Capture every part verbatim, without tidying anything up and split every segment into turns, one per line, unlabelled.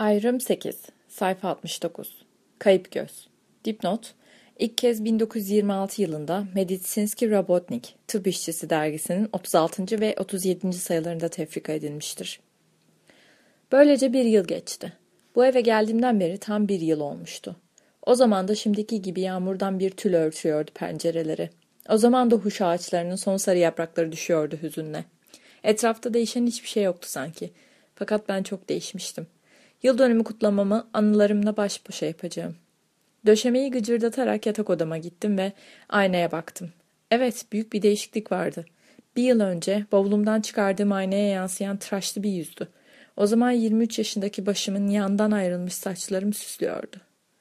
Ayrım sekiz. Sayfa altmış dokuz. Kayıp Göz. Dipnot: İlk kez bin dokuz yüz yirmi altı yılında Meditsinski Rabotnik, Tıp İşçisi dergisinin otuz altıncı ve otuz yedinci sayılarında tefrika edilmiştir. Böylece bir yıl geçti. Bu eve geldiğimden beri tam bir yıl olmuştu. O zaman da şimdiki gibi yağmurdan bir tül örtüyordu pencereleri. O zaman da huş ağaçlarının son sarı yaprakları düşüyordu hüzünle. Etrafta değişen hiçbir şey yoktu sanki. Fakat ben çok değişmiştim. Yıl dönümü kutlamamı anılarımla baş başa yapacağım. Döşemeyi gıcırdatarak yatak odama gittim ve aynaya baktım. Evet, büyük bir değişiklik vardı. Bir yıl önce bavulumdan çıkardığım aynaya yansıyan tıraşlı bir yüzdü. O zaman yirmi üç yaşındaki başımın yandan ayrılmış saçlarım süslüyordu.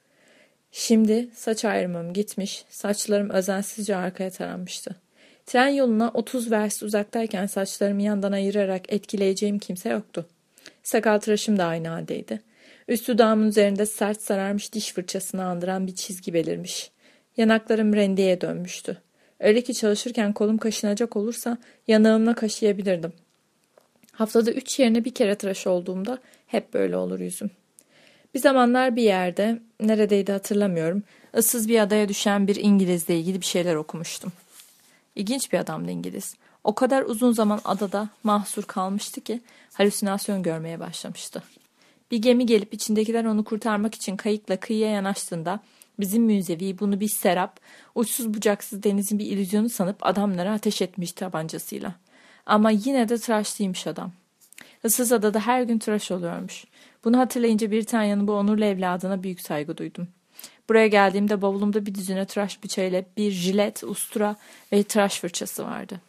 Şimdi saç ayrımım gitmiş, saçlarım özensizce arkaya taranmıştı. Tren yoluna otuz vers uzaktayken saçlarımı yandan ayırarak etkileyeceğim kimse yoktu. Sakal tıraşım da aynı haldeydi. Üst dudağımın üzerinde sert sararmış diş fırçasını andıran bir çizgi belirmiş. Yanaklarım rendeye dönmüştü. Öyle ki çalışırken kolum kaşınacak olursa yanağımla kaşıyabilirdim. Haftada üç yerine bir kere tıraş olduğumda hep böyle olur yüzüm. Bir zamanlar bir yerde, neredeydi hatırlamıyorum, ıssız bir adaya düşen bir İngilizle ilgili bir şeyler okumuştum. İlginç bir adamdı İngiliz. O kadar uzun zaman adada mahsur kalmıştı ki halüsinasyon görmeye başlamıştı. Bir gemi gelip içindekiler onu kurtarmak için kayıkla kıyıya yanaştığında bizim münzevi bunu bir serap, uçsuz bucaksız denizin bir illüzyonu sanıp adamlara ateş etmiş tabancasıyla. Ama yine de tıraşlıymış adam. Issız adada her gün tıraş oluyormuş. Bunu hatırlayınca Britanya'nın bu onurlu evladına büyük saygı duydum. Buraya geldiğimde bavulumda bir düzine tıraş bıçağıyla bir jilet, ustura ve tıraş fırçası vardı.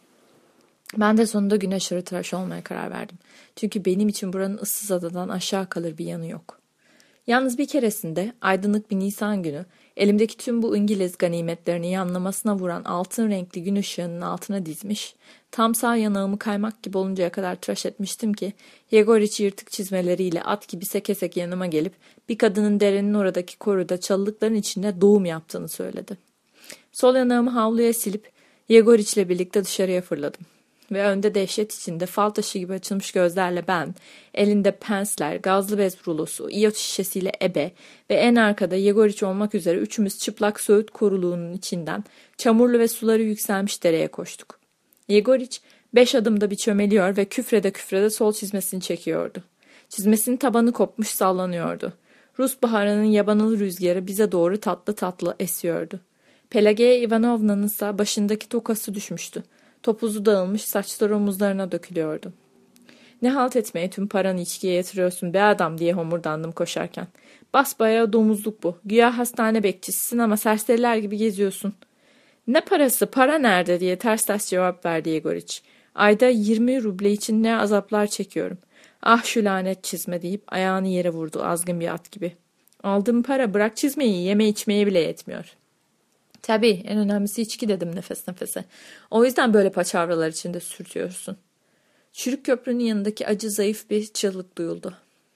Ben de sonunda gün aşırı tıraş olmaya karar verdim. Çünkü benim için buranın ıssız adadan aşağı kalır bir yanı yok. Yalnız bir keresinde aydınlık bir Nisan günü elimdeki tüm bu İngiliz ganimetlerini yanlamasına vuran altın renkli gün ışığının altına dizmiş, tam sağ yanağımı kaymak gibi oluncaya kadar tıraş etmiştim ki Yegoriç yırtık çizmeleriyle at gibi seke seke yanıma gelip bir kadının derenin oradaki koruda çalılıkların içinde doğum yaptığını söyledi. Sol yanağımı havluya silip Yegoriç'le birlikte dışarıya fırladım. Ve önde dehşet içinde fal taşı gibi açılmış gözlerle ben, elinde pensler, gazlı bez rulosu, iyot şişesiyle ebe ve en arkada Yegoriç olmak üzere üçümüz çıplak söğüt koruluğunun içinden çamurlu ve suları yükselmiş dereye koştuk. Yegoriç beş adımda bir çömeliyor ve küfrede küfrede sol çizmesini çekiyordu. Çizmesinin tabanı kopmuş sallanıyordu. Rus baharının yabanıl rüzgarı bize doğru tatlı tatlı esiyordu. Pelageya Ivanovna'nın ise başındaki tokası düşmüştü. Topuzu dağılmış, saçları omuzlarına dökülüyordu. Ne halt etmeye tüm paranı içkiye yatırıyorsun be adam diye homurdandım koşarken. Basbayağı domuzluk bu. Güya hastane bekçisisin ama serseriler gibi geziyorsun. Ne parası, para nerede diye ters ters cevap verdi Yegoriç. Ayda yirmi ruble için ne azaplar çekiyorum. Ah şu lanet çizme deyip ayağını yere vurdu azgın bir at gibi. Aldığım para bırak çizmeyi, yeme içmeye bile yetmiyor. Tabii en önemlisi içki dedim nefes nefese. O yüzden böyle paçavralar içinde sürtüyorsun. Çürük köprünün yanındaki acı zayıf bir çığlık duyuldu.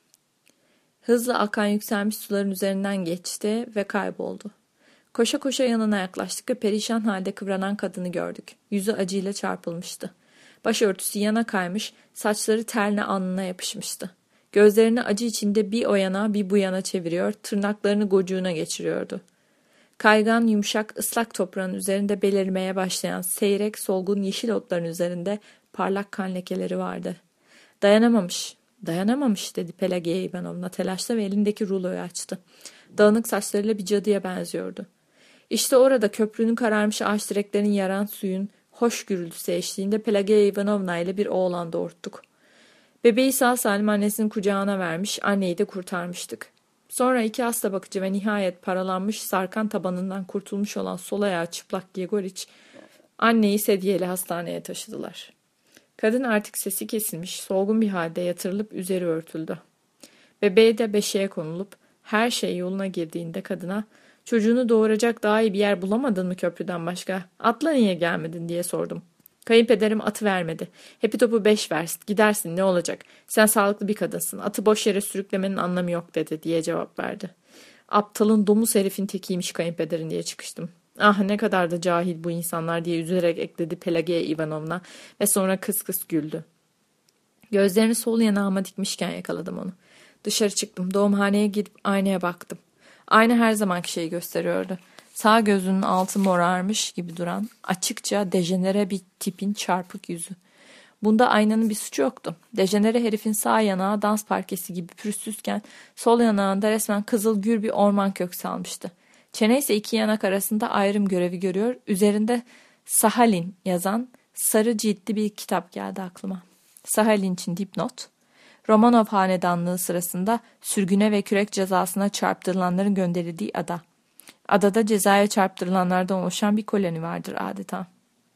Hızla akan yükselmiş suların üzerinden geçti ve kayboldu. Koşa koşa yanına yaklaştık ve perişan halde kıvranan kadını gördük. Yüzü acıyla çarpılmıştı. Başörtüsü yana kaymış, saçları terle alnına yapışmıştı. Gözlerini acı içinde bir o yana bir bu yana çeviriyor, tırnaklarını gocuğuna geçiriyordu. Kaygan, yumuşak, ıslak toprağın üzerinde belirmeye başlayan seyrek, solgun yeşil otların üzerinde parlak kan lekeleri vardı. Dayanamamış, dayanamamış dedi Pelageya Ivanovna telaşla ve elindeki ruloyu açtı. Dağınık saçlarıyla bir cadıya benziyordu. İşte orada köprünün kararmış ağaç direklerinin yaran suyun hoş gürültüsü eşliğinde Pelageya Ivanovna ile bir oğlan doğurttuk. Bebeği sağ salim annesinin kucağına vermiş, anneyi de kurtarmıştık. Sonra iki hasta bakıcı ve nihayet paralanmış sarkan tabanından kurtulmuş olan sol ayağı çıplak Yegoriç, anneyi sedyeyle hastaneye taşıdılar. Kadın artık sesi kesilmiş, solgun bir halde yatırılıp üzeri örtüldü. Bebeğe de beşiğe konulup her şey yoluna girdiğinde kadına, çocuğunu doğuracak daha iyi bir yer bulamadın mı köprüden başka, atla niye gelmedin diye sordum. Kayınpederim atı vermedi. Hepi topu beş versin. Gidersin ne olacak? Sen sağlıklı bir kadınsın. Atı boş yere sürüklemenin anlamı yok dedi diye cevap verdi. Aptalın domuz herifin tekiymiş kayınpederin diye çıkıştım. Ah ne kadar da cahil bu insanlar diye üzülerek ekledi Pelageya Ivanovna ve sonra kıs kıs güldü. Gözlerini sol yanağıma dikmişken yakaladım onu. Dışarı çıktım. Doğumhaneye gidip aynaya baktım. Ayna her zamanki şeyi gösteriyordu. Sağ gözünün altı morarmış gibi duran, açıkça dejenere bir tipin çarpık yüzü. Bunda aynanın bir suçu yoktu. Dejenere herifin sağ yanağı dans parkesi gibi pürüzsüzken sol yanağında resmen kızıl gür bir orman kökü almıştı. Çene ise iki yanak arasında ayrım görevi görüyor. Üzerinde Sahalin yazan sarı ciltli bir kitap geldi aklıma. Sahalin için dipnot. Romanov hanedanlığı sırasında sürgüne ve kürek cezasına çarptırılanların gönderildiği ada. Adada cezaya çarptırılanlardan oluşan bir koloni vardır adeta.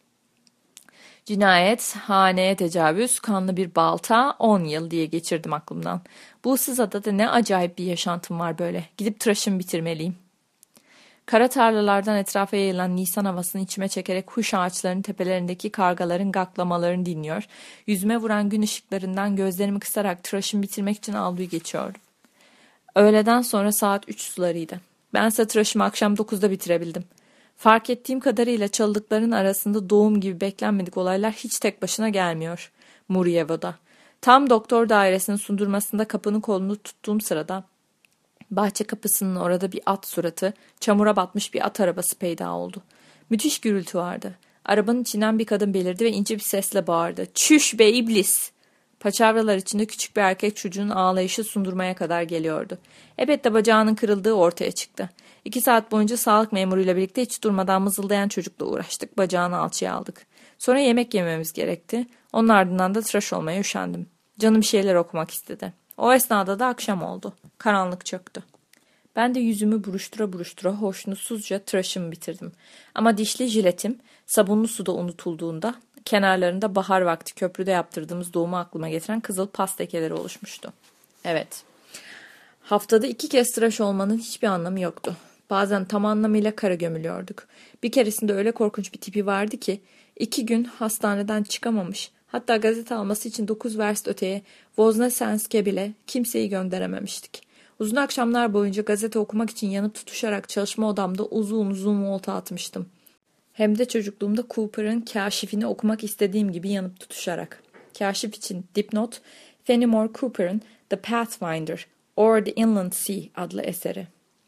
Cinayet, haneye tecavüz, kanlı bir balta, on yıl diye geçirdim aklımdan. Bu ıssız adada ne acayip bir yaşantım var böyle. Gidip tıraşımı bitirmeliyim. Kara tarlalardan etrafa yayılan Nisan havasını içime çekerek huş ağaçlarının tepelerindeki kargaların gaklamalarını dinliyor. Yüzüme vuran gün ışıklarından gözlerimi kısarak tıraşımı bitirmek için avluyu geçiyordum. Öğleden sonra saat üç sularıydı. Bense tıraşımı akşam dokuzda bitirebildim. Fark ettiğim kadarıyla çalılıkların arasında doğum gibi beklenmedik olaylar hiç tek başına gelmiyor Muryevo'da. Tam doktor dairesinin sundurmasında kapının kolunu tuttuğum sırada bahçe kapısının orada bir at suratı, çamura batmış bir at arabası peyda oldu. Müthiş gürültü vardı. Arabanın içinden bir kadın belirdi ve ince bir sesle bağırdı. "Çüş be iblis!" Paçavralar içinde küçük bir erkek çocuğun ağlayışı sundurmaya kadar geliyordu. Elbette bacağının kırıldığı ortaya çıktı. İki saat boyunca sağlık memuruyla birlikte hiç durmadan mızıldayan çocukla uğraştık. Bacağını alçıya aldık. Sonra yemek yememiz gerekti. Onun ardından da tıraş olmaya üşendim. Canım bir şeyler okumak istedi. O esnada da akşam oldu. Karanlık çöktü. Ben de yüzümü buruştura buruştura hoşnutsuzca tıraşımı bitirdim. Ama dişli jiletim sabunlu suda unutulduğunda kenarlarında bahar vakti köprüde yaptırdığımız doğumu aklıma getiren kızıl pas lekeleri oluşmuştu. Evet. Haftada iki kez tıraş olmanın hiçbir anlamı yoktu. Bazen tam anlamıyla kara gömülüyorduk. Bir keresinde öyle korkunç bir tipi vardı ki iki gün hastaneden çıkamamış. Hatta gazete alması için dokuz verst öteye Voznesensk'e bile kimseyi gönderememiştik. Uzun akşamlar boyunca gazete okumak için yanıp tutuşarak çalışma odamda uzun uzun volta atmıştım. Hem de çocukluğumda Cooper'ın Kaşifini okumak istediğim gibi yanıp tutuşarak. Kaşif için dipnot, Fenimore Cooper'ın The Pathfinder or The Inland Sea adlı eseri.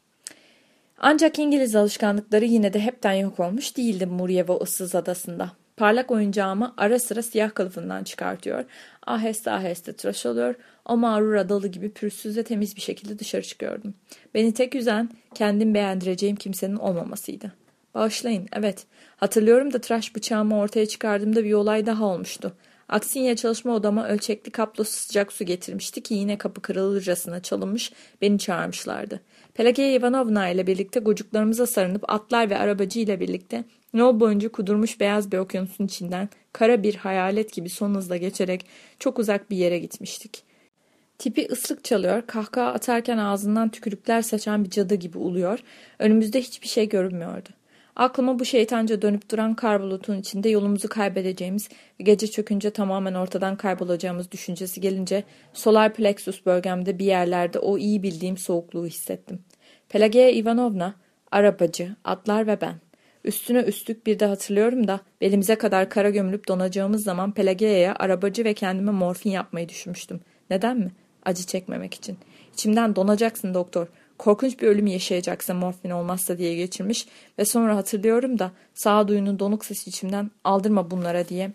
Ancak İngiliz alışkanlıkları yine de hepten yok olmuş değildi Muryevo ıssız adasında. Parlak oyuncağımı ara sıra siyah kılıfından çıkartıyor, aheste aheste tıraş oluyor, o mağrur adalı gibi pürüzsüz ve temiz bir şekilde dışarı çıkıyordum. Beni tek üzen kendim beğendireceğim kimsenin olmamasıydı. Bağışlayın, evet. Hatırlıyorum da tıraş bıçağımı ortaya çıkardığımda bir olay daha olmuştu. Aksinya çalışma odama ölçekli kaplı sıcak su getirmişti ki yine kapı kırılırcasına çalınmış, beni çağırmışlardı. Pelageya Ivanovna ile birlikte gocuklarımıza sarınıp atlar ve arabacı ile birlikte yol boyunca kudurmuş beyaz bir okyanusun içinden kara bir hayalet gibi son hızla geçerek çok uzak bir yere gitmiştik. Tipi ıslık çalıyor, kahkaha atarken ağzından tükürükler saçan bir cadı gibi uluyor, önümüzde hiçbir şey görünmüyordu. Aklıma bu şeytanca dönüp duran kar bulutun içinde yolumuzu kaybedeceğimiz ve gece çökünce tamamen ortadan kaybolacağımız düşüncesi gelince solar plexus bölgemde bir yerlerde o iyi bildiğim soğukluğu hissettim. Pelageya Ivanovna, arabacı, atlar ve ben. Üstüne üstlük bir de hatırlıyorum da belimize kadar kara gömülüp donacağımız zaman Pelageya'ya arabacı ve kendime morfin yapmayı düşünmüştüm. Neden mi? Acı çekmemek için. İçimden donacaksın doktor. Korkunç bir ölüm yaşayacaksın morfin olmazsa diye geçirmiş ve sonra hatırlıyorum da sağduyunun donuk sesi içimden aldırma bunlara diye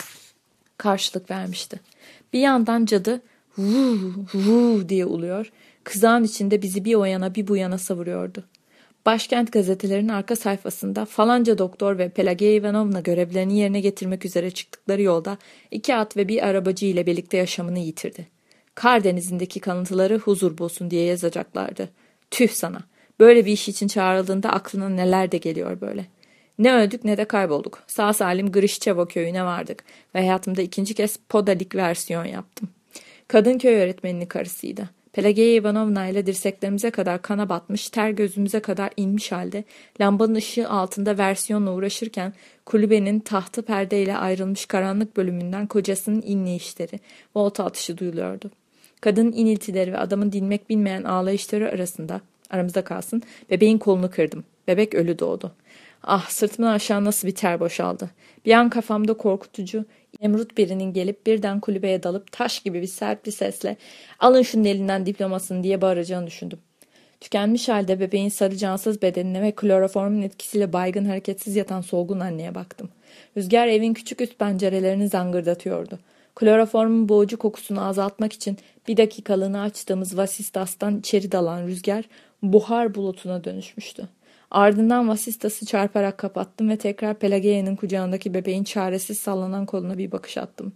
karşılık vermişti. Bir yandan cadı vuu vuu diye uluyor, kızağın içinde bizi bir o yana bir bu yana savuruyordu. Başkent gazetelerinin arka sayfasında falanca doktor ve Pelageya Ivanovna görevlerini yerine getirmek üzere çıktıkları yolda iki at ve bir arabacı ile birlikte yaşamını yitirdi. Kar denizindeki kalıntıları huzur bulsun diye yazacaklardı. Tüh sana. Böyle bir iş için çağrıldığında aklına neler de geliyor böyle. Ne öldük ne de kaybolduk. Sağ salim Grişçevo köyüne vardık ve hayatımda ikinci kez podalik versiyon yaptım. Kadın köy öğretmeninin karısıydı. Pelageya Ivanovna ile dirseklerimize kadar kana batmış, ter gözümüze kadar inmiş halde lambanın ışığı altında versiyonla uğraşırken kulübenin tahtı perdeyle ayrılmış karanlık bölümünden kocasının inleyişleri, volta atışı duyuluyordu. Kadının iniltileri ve adamın dinmek bilmeyen ağlayışları arasında, aramızda kalsın, bebeğin kolunu kırdım. Bebek ölü doğdu. Ah, sırtımdan aşağı nasıl bir ter boşaldı. Bir an kafamda korkutucu, Nemrut birinin gelip birden kulübeye dalıp taş gibi bir sert bir sesle "Alın şunun elinden diplomasını" diye bağıracağını düşündüm. Tükenmiş halde bebeğin sarı cansız bedenine ve kloroformun etkisiyle baygın hareketsiz yatan solgun anneye baktım. Rüzgar evin küçük üst pencerelerini zangırdatıyordu. Kloroformun boğucu kokusunu azaltmak için bir dakikalığına açtığımız vasistastan içeri dalan rüzgar buhar bulutuna dönüşmüştü. Ardından vasistası çarparak kapattım ve tekrar Pelageya'nın kucağındaki bebeğin çaresiz sallanan koluna bir bakış attım.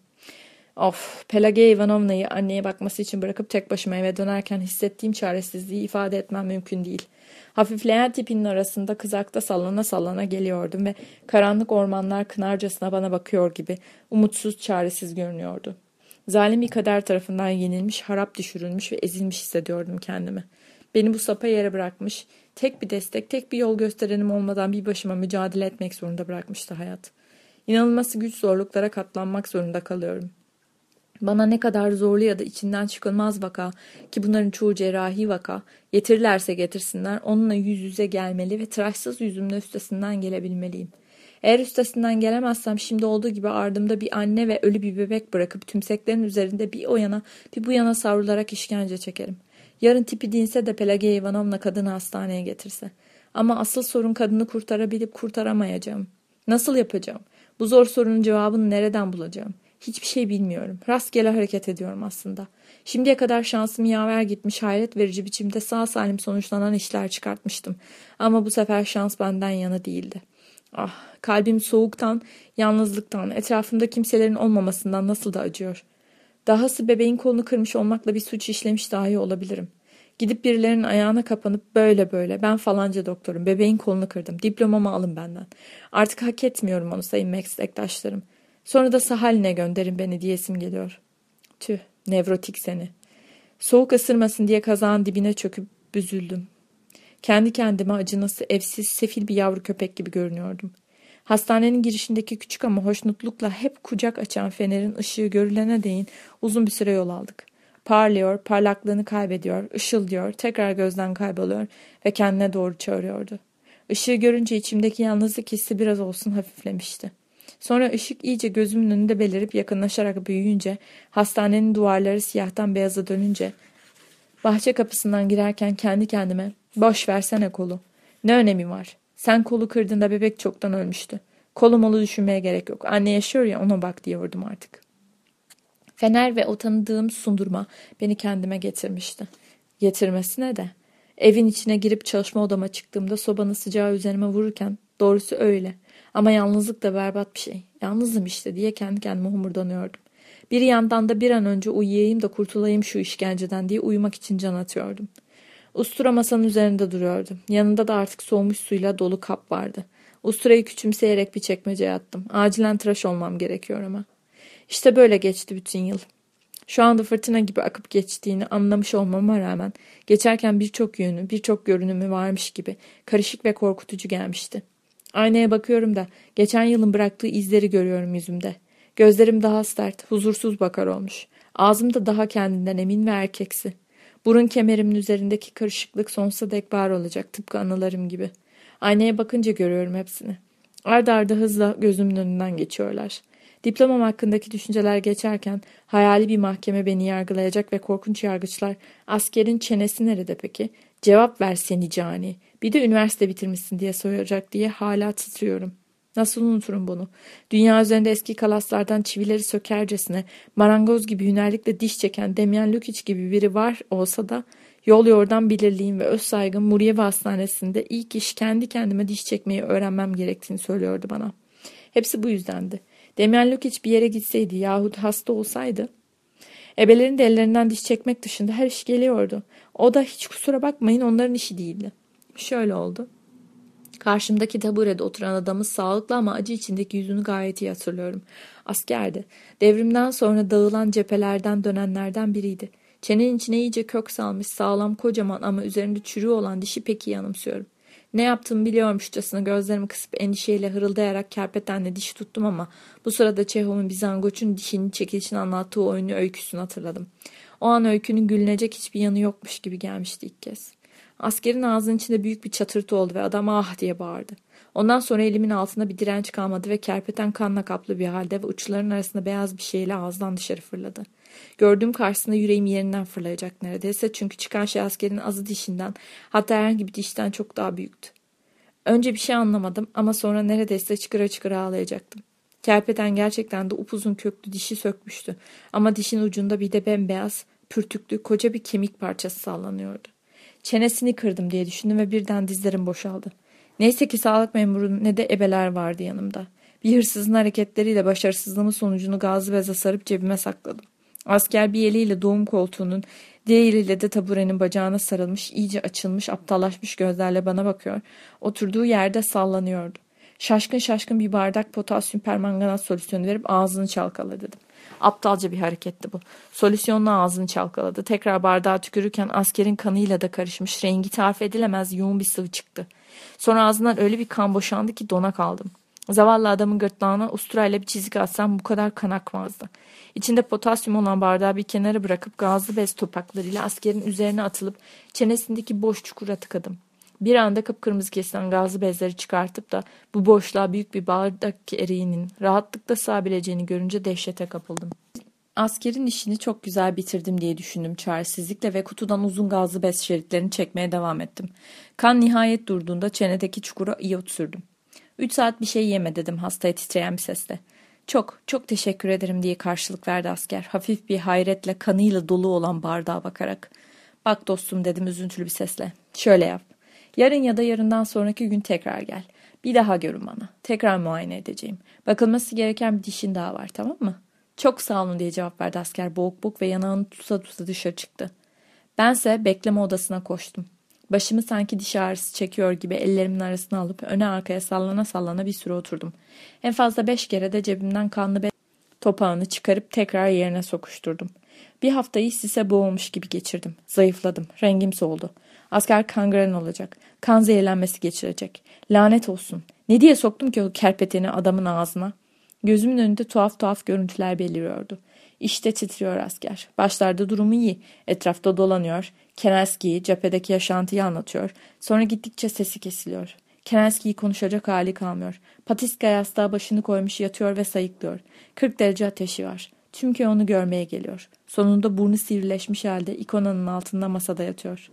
Of, Pelageya Ivanovna'yı anneye bakması için bırakıp tek başıma eve dönerken hissettiğim çaresizliği ifade etmem mümkün değil. Hafifleyen tipinin arasında kızakta sallana sallana geliyordum ve karanlık ormanlar kınarcasına bana bakıyor gibi umutsuz, çaresiz görünüyordu. Zalim bir kader tarafından yenilmiş, harap düşürülmüş ve ezilmiş hissediyordum kendimi. Beni bu sapa yere bırakmış, tek bir destek, tek bir yol gösterenim olmadan bir başıma mücadele etmek zorunda bırakmıştı hayat. İnanılması güç zorluklara katlanmak zorunda kalıyorum. Bana ne kadar zorlu ya da içinden çıkılmaz vaka ki bunların çoğu cerrahi vaka getirirlerse getirsinler onunla yüz yüze gelmeli ve tıraşsız yüzümle üstesinden gelebilmeliyim. Eğer üstesinden gelemezsem şimdi olduğu gibi ardımda bir anne ve ölü bir bebek bırakıp tümseklerin üzerinde bir o yana bir bu yana savrularak işkence çekerim. Yarın tipi dinse de Pelageya Ivanovna kadını hastaneye getirse. Ama asıl sorun kadını kurtarabilip kurtaramayacağım. Nasıl yapacağım? Bu zor sorunun cevabını nereden bulacağım? Hiçbir şey bilmiyorum. Rastgele hareket ediyorum aslında. Şimdiye kadar şansım yaver gitmiş, hayret verici biçimde sağ salim sonuçlanan işler çıkartmıştım. Ama bu sefer şans benden yana değildi. Ah, kalbim soğuktan, yalnızlıktan, etrafımda kimselerin olmamasından nasıl da acıyor. Dahası bebeğin kolunu kırmış olmakla bir suç işlemiş dahi olabilirim. Gidip birilerinin ayağına kapanıp böyle böyle ben falanca doktorum, bebeğin kolunu kırdım, diplomamı alın benden. Artık hak etmiyorum onu sayın meslektaşlarım. Sonra da sahaline gönderin beni diyesim geliyor. Tüh, nevrotik seni. Soğuk ısırmasın diye kazağın dibine çöküp büzüldüm. Kendi kendime acınası, evsiz, sefil bir yavru köpek gibi görünüyordum. Hastanenin girişindeki küçük ama hoşnutlukla hep kucak açan fenerin ışığı görülene değin uzun bir süre yol aldık. Parlıyor, parlaklığını kaybediyor, ışıldıyor, tekrar gözden kayboluyor ve kendine doğru çağırıyordu. Işığı görünce içimdeki yalnızlık hissi biraz olsun hafiflemişti. Sonra ışık iyice gözümün önünde belirip yakınlaşarak büyüyünce, hastanenin duvarları siyahtan beyaza dönünce, bahçe kapısından girerken kendi kendime, boş versene kolu. Ne önemi var? Sen kolu kırdığında bebek çoktan ölmüştü. Kolu molu düşünmeye gerek yok. Anne yaşıyor ya ona bak diyordum artık. Fener ve o tanıdığım sundurma beni kendime getirmişti. Getirmesine de. Evin içine girip çalışma odama çıktığımda sobanın sıcağı üzerime vururken doğrusu öyle. Ama yalnızlık da berbat bir şey. Yalnızım işte diye kendi kendime homurdanıyordum. Bir yandan da bir an önce uyuyayım da kurtulayım şu işkenceden diye uyumak için can atıyordum. Ustura masanın üzerinde duruyordu. Yanında da artık soğumuş suyla dolu kap vardı. Usturayı küçümseyerek bir çekmeceye attım. Acilen tıraş olmam gerekiyor ama. İşte böyle geçti bütün yıl. Şu anda fırtına gibi akıp geçtiğini anlamış olmama rağmen geçerken birçok yönü, birçok görünümü varmış gibi karışık ve korkutucu gelmişti. Aynaya bakıyorum da geçen yılın bıraktığı izleri görüyorum yüzümde. Gözlerim daha sert, huzursuz bakar olmuş. Ağzım da daha kendinden emin ve erkeksi. Burun kemerimin üzerindeki karışıklık sonsuza dek var olacak tıpkı anılarım gibi. Aynaya bakınca görüyorum hepsini. Ard arda hızla gözümün önünden geçiyorlar. Diplomam hakkındaki düşünceler geçerken hayali bir mahkeme beni yargılayacak ve korkunç yargıçlar askerin çenesi nerede peki? Cevap ver seni cani. Bir de üniversite bitirmişsin diye soracak diye hala titriyorum. Nasıl unuturum bunu? Dünya üzerinde eski kalaslardan çivileri sökercesine marangoz gibi hünerlikle diş çeken Demyan Lukic gibi biri var olsa da yol yordan bilirliğim ve öz saygım Muryevi Hastanesi'nde ilk iş kendi kendime diş çekmeyi öğrenmem gerektiğini söylüyordu bana. Hepsi bu yüzdendi. Demyan Lukic bir yere gitseydi yahut hasta olsaydı ebelerin de ellerinden diş çekmek dışında her iş geliyordu. O da hiç kusura bakmayın onların işi değildi. Şöyle oldu. Karşımdaki taburede oturan adamın sağlıklı ama acı içindeki yüzünü gayet iyi hatırlıyorum. Askerdi. Devrimden sonra dağılan cephelerden dönenlerden biriydi. Çenenin içine iyice kök salmış, sağlam, kocaman ama üzerinde çürüğü olan dişi pek iyi anımsıyorum. Ne yaptığımı biliyormuşçasına gözlerimi kısıp endişeyle hırıldayarak kerpetenle dişi tuttum ama bu sırada Çehov'un bir zangoçun dişinin çekilişini anlattığı oyunu öyküsünü hatırladım. O an öykünün gülünecek hiçbir yanı yokmuş gibi gelmişti ilk kez. Askerin ağzının içinde büyük bir çatırtı oldu ve adam ah diye bağırdı. Ondan sonra elimin altında bir direnç kalmadı ve kerpeten kanla kaplı bir halde ve uçlarının arasında beyaz bir şeyle ağızdan dışarı fırladı. Gördüğüm karşısında yüreğim yerinden fırlayacak neredeyse, çünkü çıkan şey askerin azı dişinden, hatta herhangi bir dişten çok daha büyüktü. Önce bir şey anlamadım ama sonra neredeyse çıkıra çıkıra ağlayacaktım. Kerpeten gerçekten de upuzun köklü dişi sökmüştü ama dişin ucunda bir de bembeyaz, pürtüklü koca bir kemik parçası sallanıyordu. Çenesini kırdım diye düşündüm ve birden dizlerim boşaldı. Neyse ki sağlık memuru ne de ebeler vardı yanımda. Bir hırsızın hareketleriyle başarısızlığımın sonucunu gazlı beze sarıp cebime sakladım. Asker bir eliyle doğum koltuğunun, diğer eliyle de taburenin bacağına sarılmış, iyice açılmış, aptallaşmış gözlerle bana bakıyor. Oturduğu yerde sallanıyordu. Şaşkın şaşkın bir bardak potasyum permanganat solüsyonu verip ağzını çalkala dedim. Aptalca bir hareketti bu. Solüsyonla ağzını çalkaladı. Tekrar bardağa tükürürken askerin kanıyla da karışmış, rengi tarif edilemez yoğun bir sıvı çıktı. Sonra ağzından öyle bir kan boşandı ki dona kaldım. Zavallı adamın gırtlağına usturayla bir çizik atsam bu kadar kan akmazdı. İçinde potasyum olan bardağı bir kenara bırakıp gazlı bez topaklarıyla askerin üzerine atılıp çenesindeki boş çukura tıkadım. Bir anda kıpkırmızı kesilen gazlı bezleri çıkartıp da bu boşluğa büyük bir bardak eriğinin rahatlıkla sığabileceğini görünce dehşete kapıldım. Askerin işini çok güzel bitirdim diye düşündüm çaresizlikle ve kutudan uzun gazlı bez şeritlerini çekmeye devam ettim. Kan nihayet durduğunda çenedeki çukura iyot sürdüm. Üç saat bir şey yeme dedim hastaya titreyen bir sesle. Çok, çok teşekkür ederim diye karşılık verdi asker. Hafif bir hayretle kanıyla dolu olan bardağa bakarak. Bak dostum dedim üzüntülü bir sesle. Şöyle yap. Yarın ya da yarından sonraki gün tekrar gel. Bir daha görün bana. Tekrar muayene edeceğim. Bakılması gereken bir dişin daha var, tamam mı? Çok sağ olun diye cevap verdi asker boğuk boğuk ve yanağını tuta tuta dışarı çıktı. Bense bekleme odasına koştum. Başımı sanki diş ağrısı çekiyor gibi ellerimin arasına alıp öne arkaya sallana sallana bir süre oturdum. En fazla beş kere de cebimden kanlı bez topağını çıkarıp tekrar yerine sokuşturdum. Bir haftayı sise boğulmuş gibi geçirdim. Zayıfladım. Rengim soldu. Asker kangren olacak. Kan zehirlenmesi geçirecek. Lanet olsun. Ne diye soktum ki o kerpeteni adamın ağzına? Gözümün önünde tuhaf tuhaf görüntüler beliriyordu. İşte titriyor asker. Başlarda durumu iyi. Etrafta dolanıyor. Kerenski'yi, cephedeki yaşantıyı anlatıyor. Sonra gittikçe sesi kesiliyor. Kerenski'yi konuşacak hali kalmıyor. Patiska yastığa başını koymuş yatıyor ve sayıklıyor. kırk derece ateşi var. Tüm köy onu görmeye geliyor. Sonunda burnu sivrileşmiş halde ikonanın altında masada yatıyor.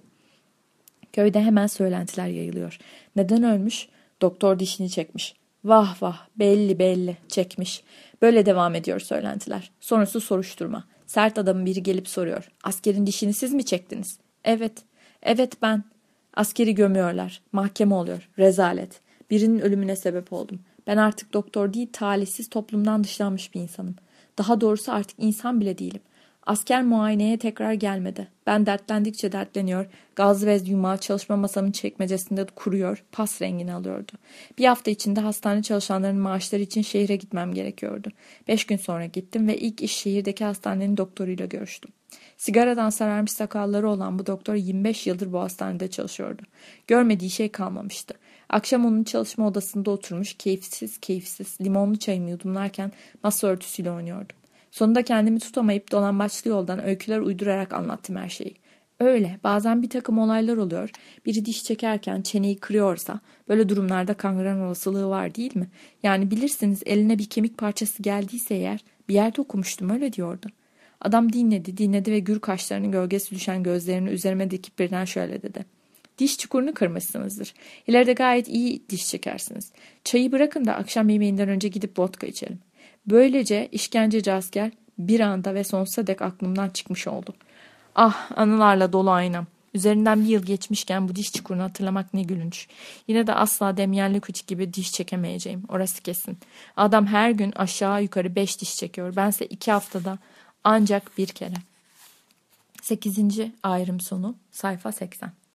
Köyde hemen söylentiler yayılıyor. Neden ölmüş? Doktor dişini çekmiş. Vah vah, belli belli çekmiş. Böyle devam ediyor söylentiler. Sonrası soruşturma. Sert adamın biri gelip soruyor. Askerin dişini siz mi çektiniz? Evet. Evet ben. Askeri gömüyorlar. Mahkeme oluyor. Rezalet. Birinin ölümüne sebep oldum. Ben artık doktor değil, talihsiz, toplumdan dışlanmış bir insanım. Daha doğrusu artık insan bile değilim. Asker muayeneye tekrar gelmedi. Ben dertlendikçe dertleniyor, gazlı bez yumağı çalışma masamın çekmecesinde kuruyor, pas rengini alıyordu. Bir hafta içinde hastane çalışanlarının maaşları için şehre gitmem gerekiyordu. Beş gün sonra gittim ve ilk iş şehirdeki hastanenin doktoruyla görüştüm. Sigaradan sararmış sakalları olan bu doktor yirmi beş yıldır bu hastanede çalışıyordu. Görmediği şey kalmamıştı. Akşam onun çalışma odasında oturmuş, keyifsiz keyifsiz limonlu çayımı yudumlarken masa örtüsüyle oynuyordum. Sonunda kendimi tutamayıp dolambaçlı yoldan öyküler uydurarak anlattım her şeyi. Öyle, bazen bir takım olaylar oluyor. Biri diş çekerken çeneyi kırıyorsa, böyle durumlarda kangren olasılığı var değil mi? Yani bilirsiniz, eline bir kemik parçası geldiyse eğer, bir yerde okumuştum, öyle diyordu. Adam dinledi, dinledi ve gür kaşlarının gölgesi düşen gözlerini üzerime dikip birden şöyle dedi. Diş çukurunu kırmışsınızdır. İleride gayet iyi diş çekersiniz. Çayı bırakın da akşam yemeğinden önce gidip vodka içelim. Böylece işkenceci asker bir anda ve sonsuza dek aklımdan çıkmış oldu. Ah, anılarla dolu aynam. Üzerinden bir yıl geçmişken bu diş çukurunu hatırlamak ne gülünç. Yine de asla Demyen Lükuç gibi diş çekemeyeceğim. Orası kesin. Adam her gün aşağı yukarı beş diş çekiyor. Bense iki haftada ancak bir kere. Sekizinci ayrım sonu, sayfa seksen.